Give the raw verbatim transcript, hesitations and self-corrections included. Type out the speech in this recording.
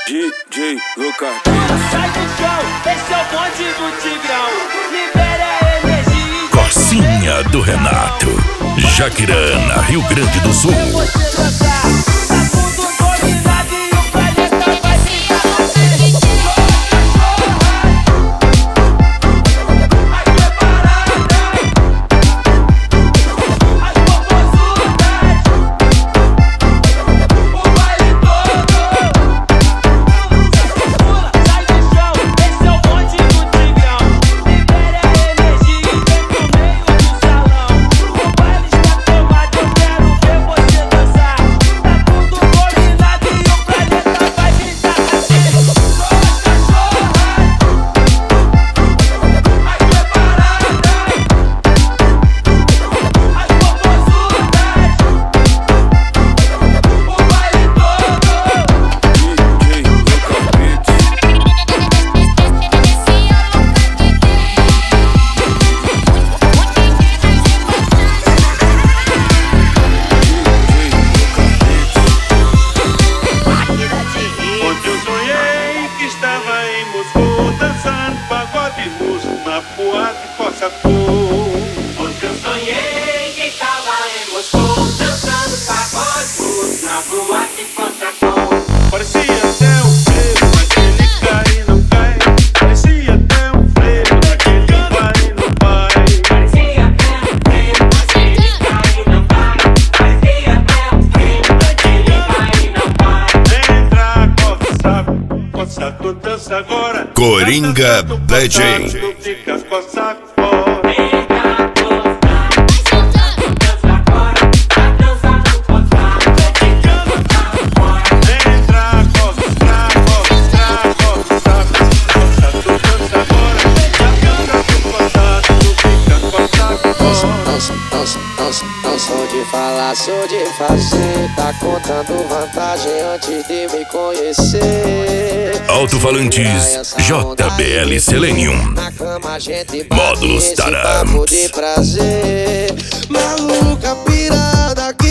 D J Lucas. Sai do chão, esse é o bonde do Tigrão. Libera a energia. Cocinha do Renato, Jaquirana, Rio Grande do Sul. Você dançar, tá tudo dominado e o planeta vai ficar assim. Onde eu sonhei que estava em Moscou, dançando pagode na boate Costa-Cor. Parecia até um frevo daquele cai e não cai. Parecia até um frevo daquele vai e não vai. Parecia até um frevo daquele cai e não vai. Parecia até um frevo daquele vai e não vai. Entra, coça, coça, tu dança agora. Coringa D J. Tu fica coça fora. Não sou de falar, sou de fazer. Tá contando vantagem antes de me conhecer. Alto-falantes J B L Selenium. Na cama a gente bate Módulos esse Tarams. papo de prazer. Maluca pirada que